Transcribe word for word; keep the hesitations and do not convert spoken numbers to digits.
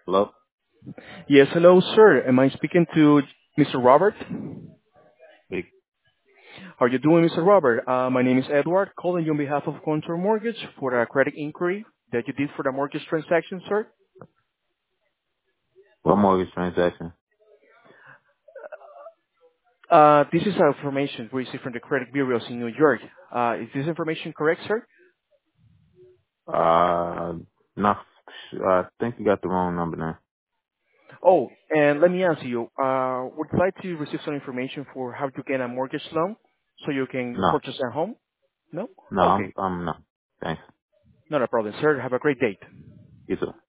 Hello? Yes, hello, sir. Am I speaking to Mister Robert? Hey, How are you doing, Mister Robert? Uh, my name is Edward, calling you on behalf of Contour Mortgage for a credit inquiry that you did for the mortgage transaction, sir. what mortgage transaction? Uh, this is our information we received from the credit bureaus in New York. Uh, is this information correct, sir? Uh, no, I think you got the wrong number now. Oh, and let me ask you, uh, would you like to receive some information for how to get a mortgage loan so you can No, purchase a home? No? no, I'm, Okay, I'm no. Thanks. not a problem, sir. Have a great day. You too.